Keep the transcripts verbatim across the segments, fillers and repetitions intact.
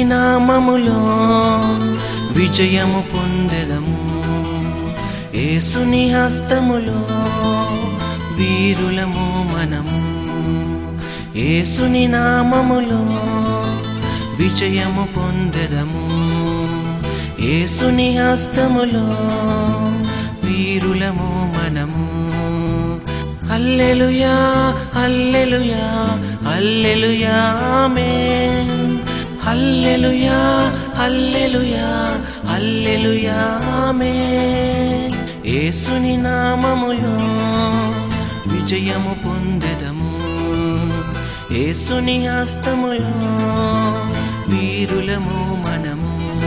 యేసుని నామములో విజయము పొందెదము. యేసుని హస్తములో వీరులము మనము. యేసుని నామములో విజయము పొందెదము. యేసుని హస్తములో వీరులము మనము. హల్లెలూయా హల్లెలూయా హల్లెలూయా ఆమేన్. హల్లెలూయా హల్లెలూయా హల్లెలూయా ఆమేన్. యేసుని నామములో విజయము పొందెదము. యేసుని హస్తములో వీరులము మనము.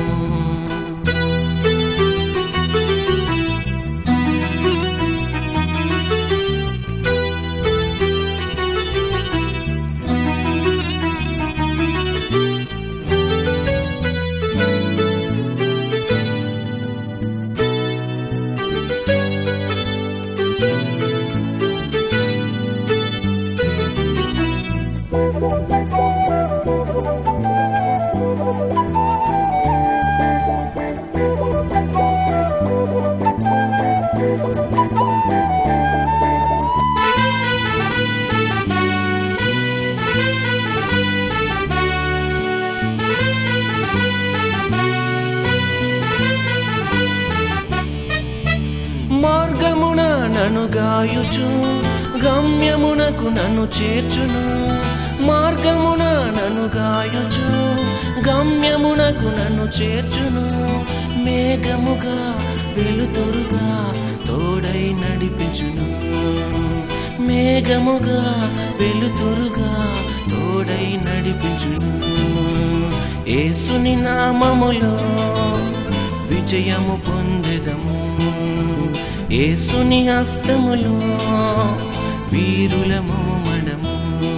మార్గమున నన్ను గాయుచు గమ్యమునకు నన్ను చేర్చును. మార్గమున నన్ను గాయుచు గమ్యమునకు నన్ను చేర్చును. మేఘముగా వెలుతురుగా తోడై నడిపించును. మేఘముగా వెలుతురుగా తోడై నడిపించును. యేసుని నామములో విజయము పొందెదము. యేసుని హస్తములో వీరులము మనము.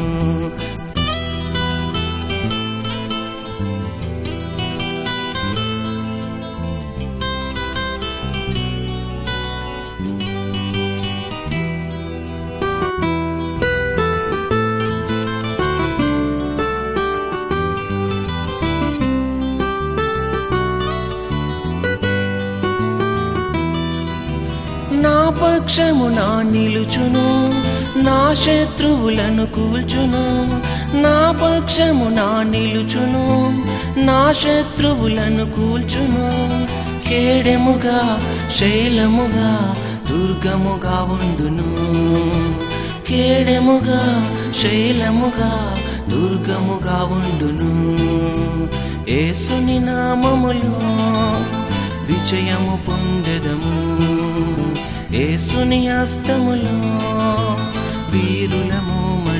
నా పక్షము నా నిలుచును. నా శత్రువులను కూల్చును. నా పక్షము నా నిలుచును. నా శత్రువులను కూల్చును. కేడెముగా శైలముగా దుర్గముగా ఉండును. కేడెముగా శైలముగా దుర్గముగా ఉండును. యేసుని నామములో విజయము పొందెదము. యేసుని హస్తములో వీరులము.